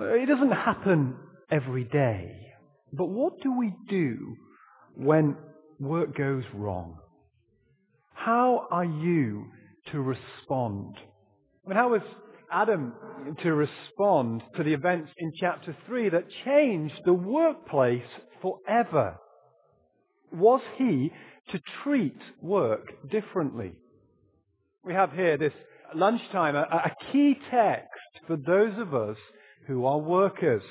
It doesn't happen every day. But what do we do when work goes wrong? How are you to respond? I mean, how was Adam to respond to the events in chapter 3 that changed the workplace forever? Was he to treat work differently? We have here this lunchtime, a key text for those of us who are workers.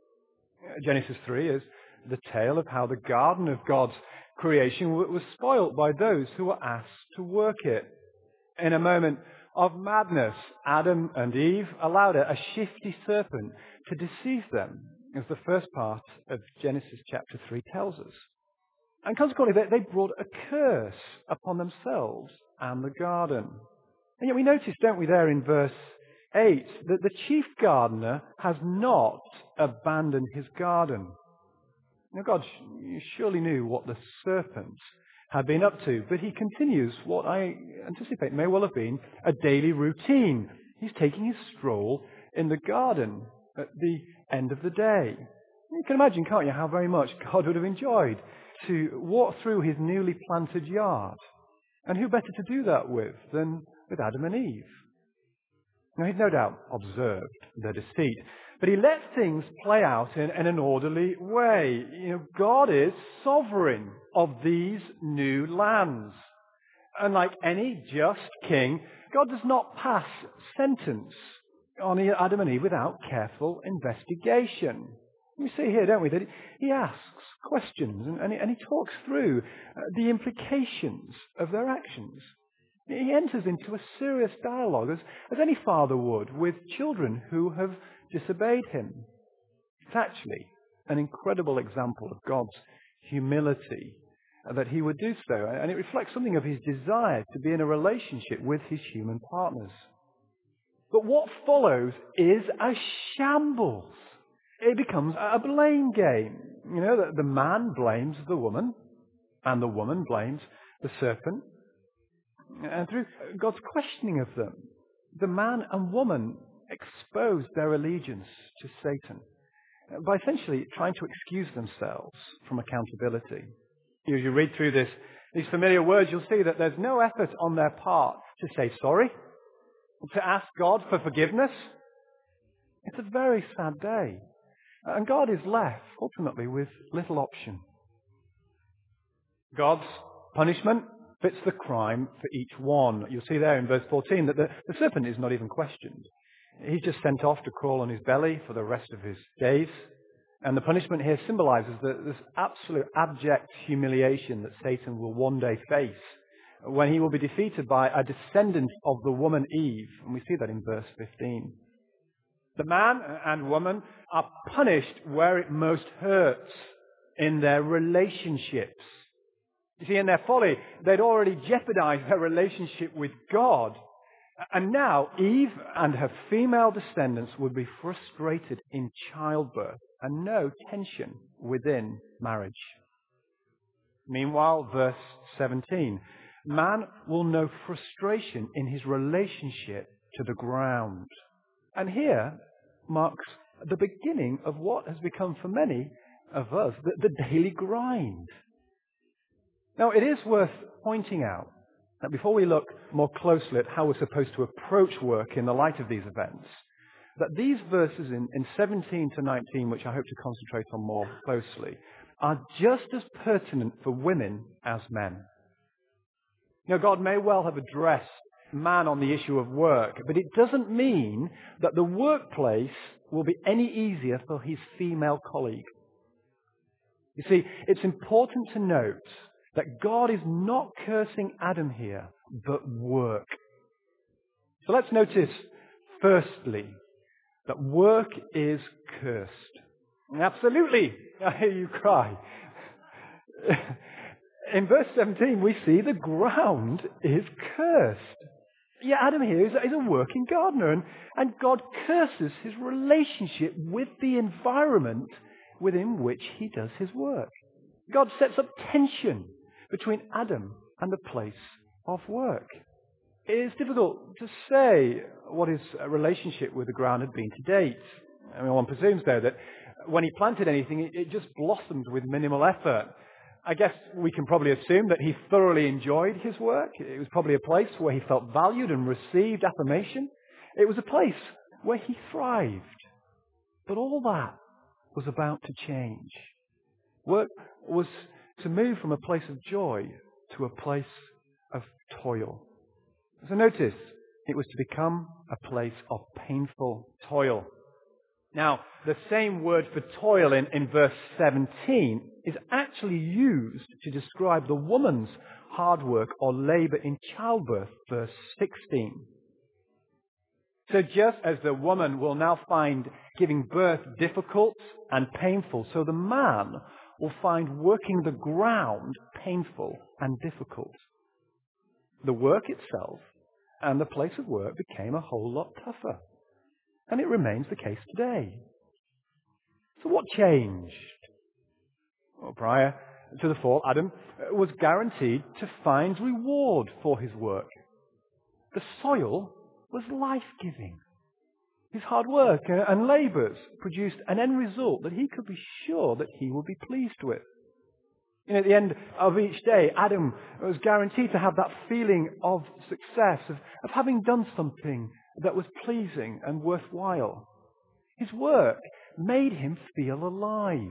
Genesis 3 is the tale of how the garden of God's creation was spoilt by those who were asked to work it. In a moment of madness, Adam and Eve allowed a shifty serpent to deceive them, as the first part of Genesis chapter 3 tells us. And consequently, they brought a curse upon themselves and the garden. And yet we notice, don't we, there in verse 8, that the chief gardener has not abandoned his garden. Now, God surely knew what the serpent had been up to, but he continues what I anticipate may well have been a daily routine. He's taking his stroll in the garden at the end of the day. You can imagine, can't you, how very much God would have enjoyed to walk through his newly planted yard. And who better to do that with than with Adam and Eve? Now, he'd no doubt observed their deceit, but he let things play out in an orderly way. God is sovereign of these new lands. Unlike any just king, God does not pass sentence on Adam and Eve without careful investigation. We see here, don't we, that he asks questions and he talks through the implications of their actions. He enters into a serious dialogue, as any father would, with children who have disobeyed him. It's actually an incredible example of God's humility that he would do so, and it reflects something of his desire to be in a relationship with his human partners. But what follows is a shambles. It becomes a blame game. The man blames the woman, and the woman blames the serpent. And through God's questioning of them, the man and woman expose their allegiance to Satan by essentially trying to excuse themselves from accountability. As you read through these familiar words, you'll see that there's no effort on their part to say sorry, to ask God for forgiveness. It's a very sad day. And God is left, ultimately, with little option. God's punishment fits the crime for each one. You'll see there in verse 14 that the serpent is not even questioned. He's just sent off to crawl on his belly for the rest of his days. And the punishment here symbolizes this absolute abject humiliation that Satan will one day face when he will be defeated by a descendant of the woman Eve. And we see that in verse 15. The man and woman are punished where it most hurts, in their relationships. You see, in their folly, they'd already jeopardized their relationship with God. And now Eve and her female descendants would be frustrated in childbirth and no tension within marriage. Meanwhile, verse 17, man will know frustration in his relationship to the ground. And here marks the beginning of what has become for many of us the daily grind. Now, it is worth pointing out that before we look more closely at how we're supposed to approach work in the light of these events, that these verses in 17 to 19, which I hope to concentrate on more closely, are just as pertinent for women as men. God may well have addressed man on the issue of work, but it doesn't mean that the workplace will be any easier for his female colleague. You see, it's important to note that God is not cursing Adam here, but work. So let's notice, firstly, that work is cursed. Absolutely, I hear you cry. In verse 17, we see the ground is cursed. Yeah, Adam here is a working gardener, and God curses his relationship with the environment within which he does his work. God sets up tension between Adam and the place of work. It is difficult to say what his relationship with the ground had been to date. I mean, one presumes, though, that when he planted anything, it just blossomed with minimal effort. I guess we can probably assume that he thoroughly enjoyed his work. It was probably a place where he felt valued and received affirmation. It was a place where he thrived. But all that was about to change. Work was to move from a place of joy to a place of toil. So notice, it was to become a place of painful toil. Now, the same word for toil in verse 17 is actually used to describe the woman's hard work or labor in childbirth, verse 16. So just as the woman will now find giving birth difficult and painful, so the man will find working the ground painful and difficult. The work itself and the place of work became a whole lot tougher. And it remains the case today. So what changed? Well, prior to the fall, Adam was guaranteed to find reward for his work. The soil was life-giving. His hard work and labours produced an end result that he could be sure that he would be pleased with. At the end of each day, Adam was guaranteed to have that feeling of success, of having done something that was pleasing and worthwhile. His work made him feel alive.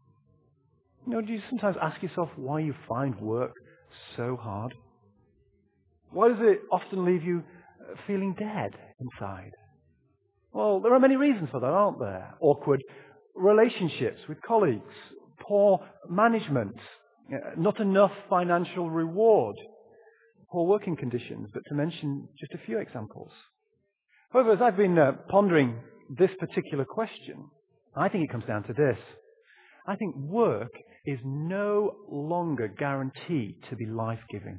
Do you sometimes ask yourself why you find work so hard? Why does it often leave you feeling dead inside? Well, there are many reasons for that, aren't there? Awkward relationships with colleagues, poor management, not enough financial reward, poor working conditions, but to mention just a few examples. However, as I've been pondering this particular question, I think it comes down to this. I think work is no longer guaranteed to be life-giving.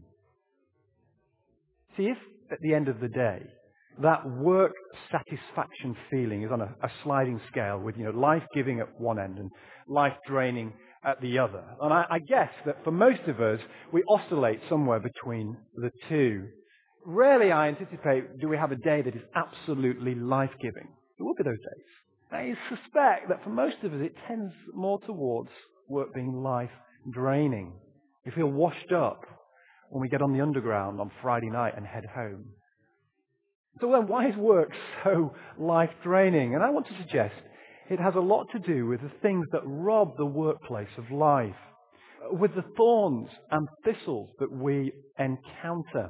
See, if at the end of the day, that work satisfaction feeling is on a sliding scale with, life-giving at one end and life-draining at the other. And I guess that for most of us, we oscillate somewhere between the two. Rarely, I anticipate, do we have a day that is absolutely life-giving. There will be those days. I suspect that for most of us, it tends more towards work being life-draining. We feel washed up when we get on the underground on Friday night and head home. So then, why is work so life-draining? And I want to suggest it has a lot to do with the things that rob the workplace of life, with the thorns and thistles that we encounter.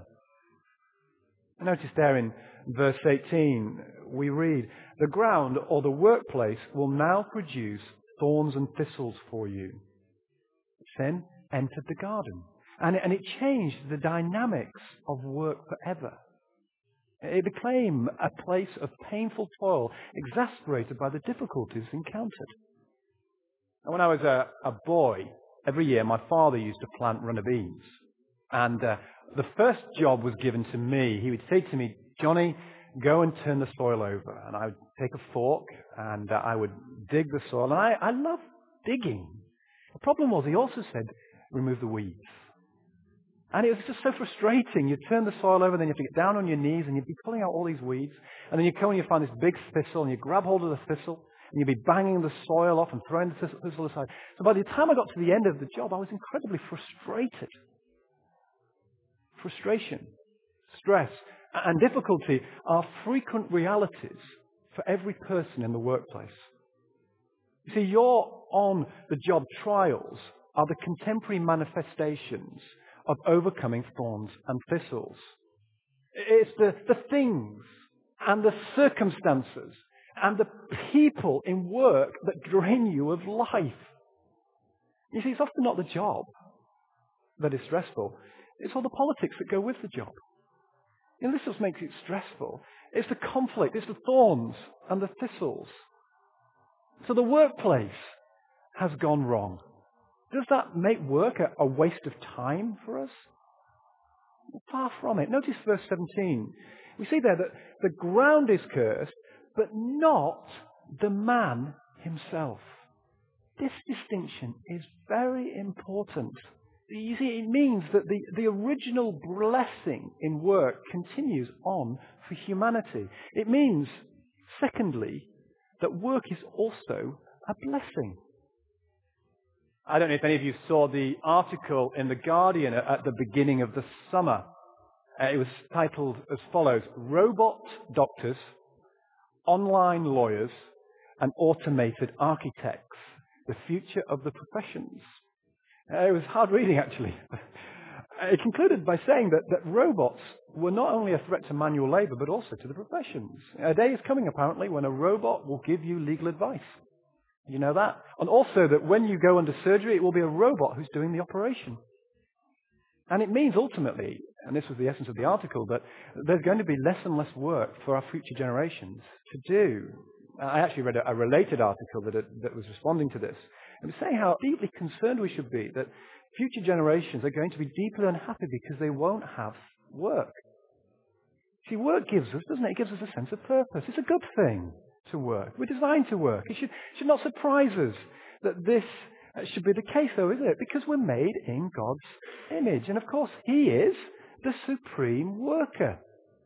Notice there in verse 18, we read, "The ground or the workplace will now produce thorns and thistles for you." Sin entered the garden, and it changed the dynamics of work forever. It became a place of painful toil, exasperated by the difficulties encountered. And when I was a boy, every year my father used to plant runner beans. And the first job was given to me. He would say to me, "Johnny, go and turn the soil over." And I would take a fork and I would dig the soil. And I loved digging. The problem was he also said, "Remove the weeds." And it was just so frustrating. You'd turn the soil over, then you have to get down on your knees, and you'd be pulling out all these weeds. And then you come and you find this big thistle, and you grab hold of the thistle, and you'd be banging the soil off and throwing the thistle aside. So by the time I got to the end of the job, I was incredibly frustrated. Frustration, stress, and difficulty are frequent realities for every person in the workplace. You see, your on-the-job trials are the contemporary manifestations of overcoming thorns and thistles. It's the things and the circumstances and the people in work that drain you of life. You see, it's often not the job that is stressful. It's all the politics that go with the job. This just makes it stressful. It's the conflict, it's the thorns and the thistles. So the workplace has gone wrong. Does that make work a waste of time for us? Far from it. Notice verse 17. We see there that the ground is cursed, but not the man himself. This distinction is very important. You see, it means that the original blessing in work continues on for humanity. It means, secondly, that work is also a blessing. I don't know if any of you saw the article in The Guardian at the beginning of the summer. It was titled as follows: Robot Doctors, Online Lawyers, and Automated Architects, the Future of the Professions. It was hard reading, actually. It concluded by saying that robots were not only a threat to manual labor, but also to the professions. A day is coming, apparently, when a robot will give you legal advice. You know that? And also that when you go under surgery, it will be a robot who's doing the operation. And it means ultimately, and this was the essence of the article, that there's going to be less and less work for our future generations to do. I actually read a related article that was responding to this. It was saying how deeply concerned we should be that future generations are going to be deeply unhappy because they won't have work. See, work gives us, doesn't it? It gives us a sense of purpose. It's a good thing to work. We're designed to work. It should not surprise us that this should be the case, though, is it? Because we're made in God's image. And of course, He is the supreme worker.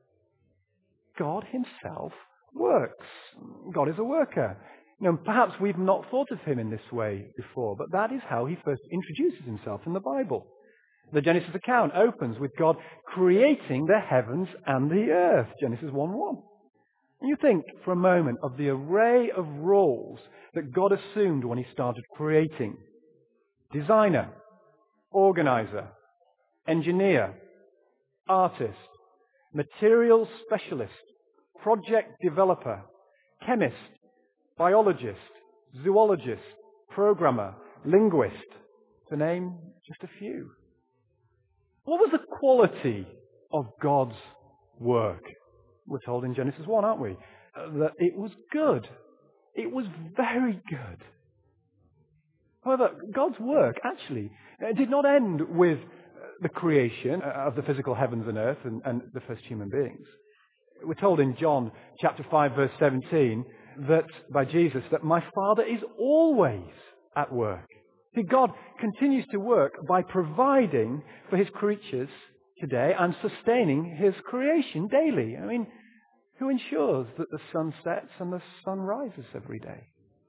God Himself works. God is a worker. Perhaps we've not thought of Him in this way before, but that is how He first introduces Himself in the Bible. The Genesis account opens with God creating the heavens and the earth, Genesis 1:1. And you think for a moment of the array of roles that God assumed when He started creating. Designer, organizer, engineer, artist, materials specialist, project developer, chemist, biologist, zoologist, programmer, linguist, to name just a few. What was the quality of God's work? We're told in Genesis 1, aren't we? That it was good. It was very good. However, God's work actually did not end with the creation of the physical heavens and earth and the first human beings. We're told in John chapter 5, verse 17, that by Jesus, that my Father is always at work. See, God continues to work by providing for His creatures today and sustaining His creation daily. I mean, who ensures that the sun sets and the sun rises every day?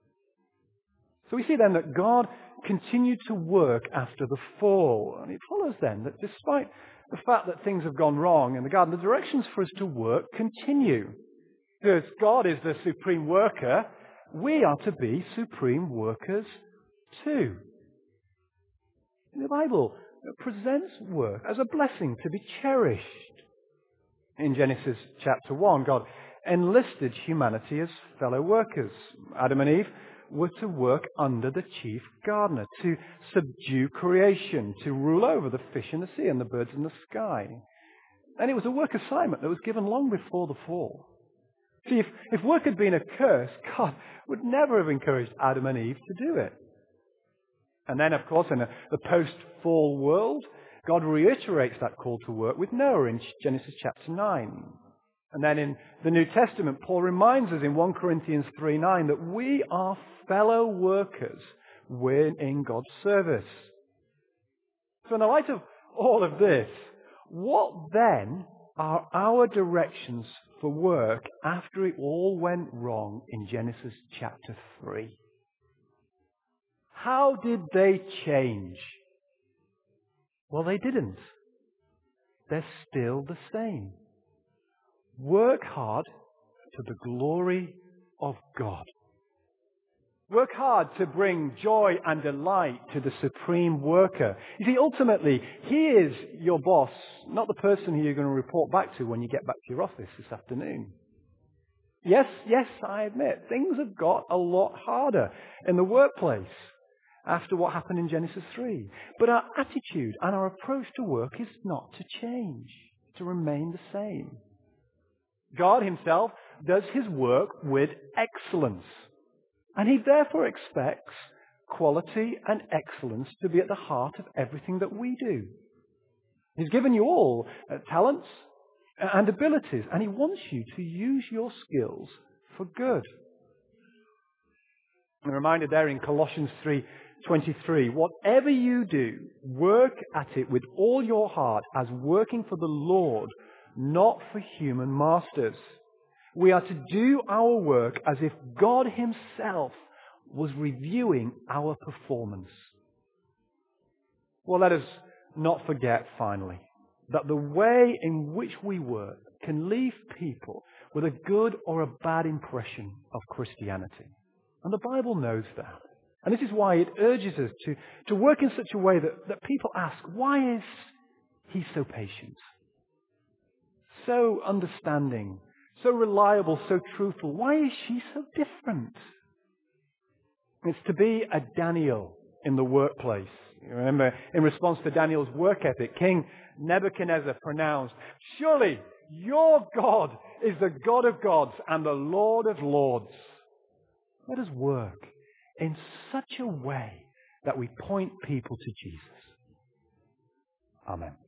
So we see then that God continued to work after the fall. And it follows then that despite the fact that things have gone wrong in the garden, the directions for us to work continue. Because God is the supreme worker, we are to be supreme workers too. The Bible presents work as a blessing to be cherished. In Genesis chapter 1, God enlisted humanity as fellow workers. Adam and Eve were to work under the chief gardener, to subdue creation, to rule over the fish in the sea and the birds in the sky. And it was a work assignment that was given long before the fall. See, if work had been a curse, God would never have encouraged Adam and Eve to do it. And then, of course, in the post-fall world, God reiterates that call to work with Noah in Genesis chapter 9. And then in the New Testament, Paul reminds us in 1 Corinthians 3:9 that we are fellow workers in God's service. So in the light of all of this, what then are our directions for work after it all went wrong in Genesis chapter 3? How did they change? Well, they didn't. They're still the same. Work hard to the glory of God. Work hard to bring joy and delight to the supreme worker. You see, ultimately, He is your boss, not the person who you're going to report back to when you get back to your office this afternoon. Yes, I admit, things have got a lot harder in the workplace after what happened in Genesis 3. But our attitude and our approach to work is not to change, to remain the same. God Himself does His work with excellence. And He therefore expects quality and excellence to be at the heart of everything that we do. He's given you all talents and abilities, and He wants you to use your skills for good. I'm reminded there in Colossians 3:23, whatever you do, work at it with all your heart as working for the Lord, not for human masters, We are to do our work as if God himself was reviewing our performance. Well, let us not forget, finally, that the way in which we work can leave people with a good or a bad impression of Christianity. And the Bible knows that. And this is why it urges us to work in such a way that people ask, why is he so patient? So understanding, so reliable, so truthful. Why is she so different? It's to be a Daniel in the workplace. You remember, in response to Daniel's work ethic, King Nebuchadnezzar pronounced, "Surely your God is the God of gods and the Lord of lords." Let us work in such a way that we point people to Jesus. Amen.